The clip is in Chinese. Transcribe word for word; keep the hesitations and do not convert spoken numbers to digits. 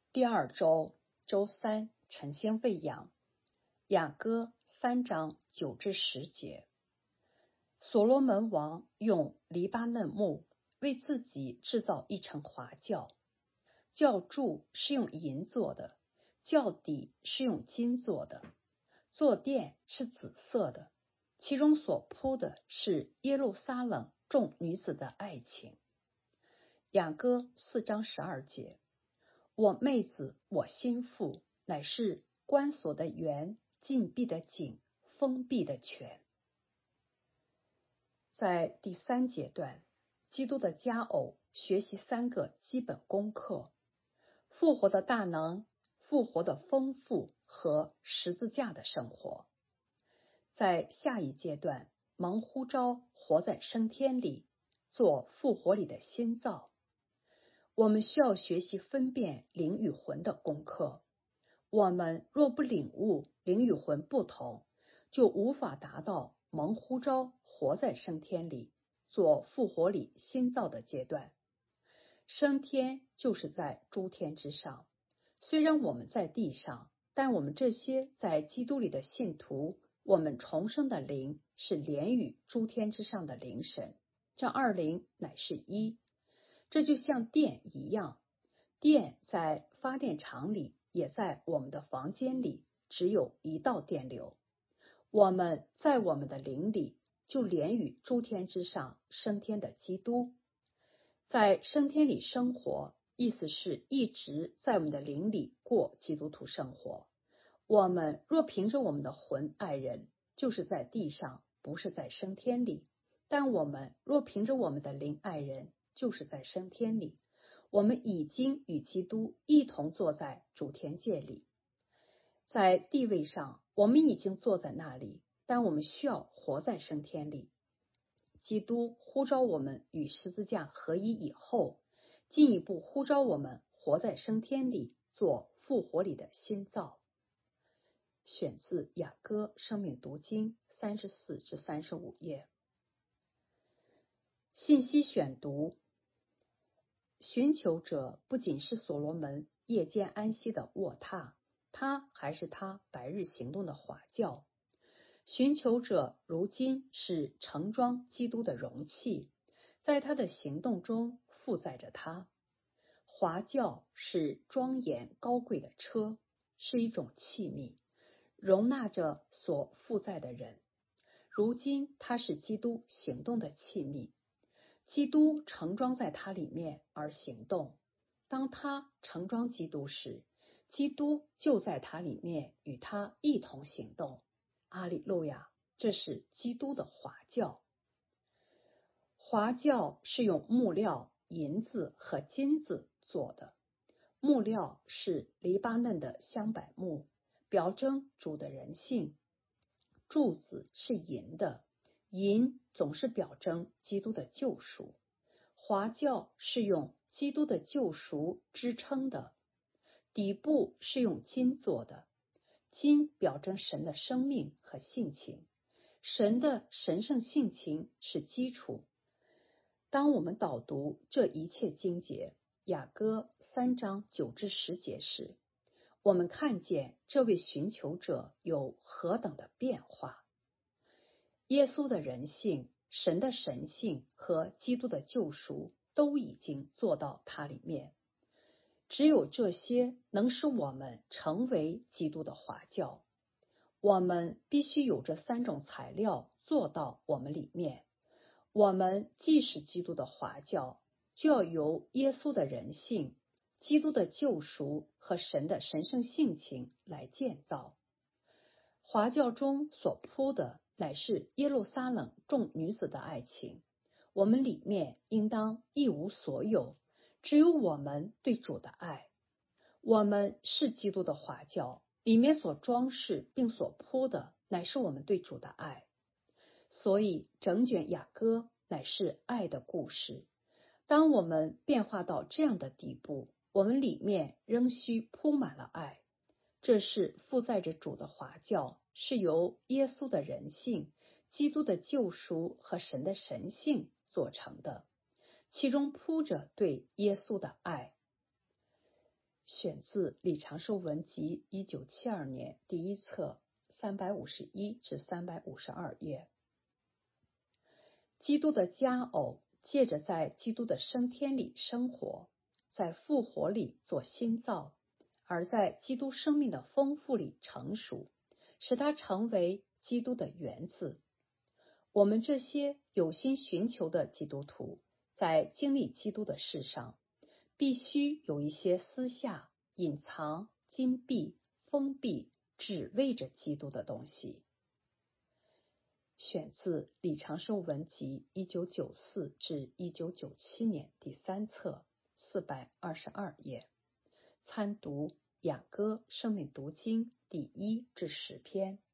第二周周三晨星喂养，雅歌三章九至十节。所罗门王用黎巴嫩木为自己制造一层华轿，轿柱是用银做的，轿底是用金做的，坐垫是紫色的，其中所铺的是耶路撒冷众女子的爱情。雅歌四章十二节。我妹子，我心腹，乃是关锁的园，禁闭的井，封闭的泉。在第三阶段，基督的佳偶学习三个基本功课：复活的大能、复活的丰富和十字架的生活。在下一阶段，蒙呼召活在升天里，做复活里的新造。我们需要学习分辨灵与魂的功课。我们若不领悟灵与魂不同，就无法达到蒙呼召活在升天里，做复活里新造的阶段。升天就是在诸天之上。虽然我们在地上，但我们这些在基督里的信徒，我们重生的灵是连于诸天之上的灵神，这二灵乃是一。这就像电一样，电在发电厂里，也在我们的房间里，只有一道电流。我们在我们的灵里就连于诸天之上升天的基督。在升天里生活，意思是一直在我们的灵里过基督徒生活。我们若凭着我们的魂爱人，就是在地上，不是在升天里；但我们若凭着我们的灵爱人，就是在升天里。我们已经与基督一同坐在主天界里。在地位上，我们已经坐在那里，但我们需要活在升天里。基督呼召我们与十字架合一以后，进一步呼召我们活在升天里，做复活里的新造。选自雅歌生命读经三十四至三十五页。信息选读。寻求者不仅是所罗门夜间安息的卧榻，他还是他白日行动的华轿。寻求者如今是盛装基督的容器，在他的行动中负载着他。华轿是庄严高贵的车，是一种器皿，容纳着所负载的人。如今他是基督行动的器皿，基督盛装在他里面而行动。当他盛装基督时，基督就在他里面与他一同行动。阿里路亚，这是基督的华轿。华轿是用木料、银子和金子做的。木料是黎巴嫩的香柏木，表征主的人性。柱子是银的，银总是表征基督的救赎。华轿是用基督的救赎支撑的。底部是用金做的，金表征神的生命和性情，神的神圣性情是基础。当我们导读这一切经节，雅歌三章九至十节时，我们看见这位寻求者有何等的变化。耶稣的人性、神的神性和基督的救赎都已经做到他里面。只有这些能使我们成为基督的华轿。我们必须有这三种材料做到我们里面。我们既是基督的华轿，就要由耶稣的人性、基督的救赎和神的神圣性情来建造。华轿中所铺的乃是耶路撒冷众女子的爱情。我们里面应当一无所有，只有我们对主的爱。我们是基督的华轿，里面所装饰并所铺的乃是我们对主的爱。所以整卷雅歌乃是爱的故事。当我们变化到这样的地步，我们里面仍需铺满了爱。这是负载着主的华轿，是由耶稣的人性、基督的救赎和神的神性做成的，其中铺着对耶稣的爱。 选自《李长寿文集》一九七二年第一册三百五十一至三百五十二页。基督的佳偶借着在基督的升天里生活，在复活里做新造，而在基督生命的丰富里成熟，使他成为基督的原子。我们这些有心寻求的基督徒，在经历基督的事上，必须有一些私下、隐藏、禁闭、封闭，只为着基督的东西。选自《李长寿文集》一九九四至一九九七年第三册四百二十二页，参读雅歌生命读经第一至十篇。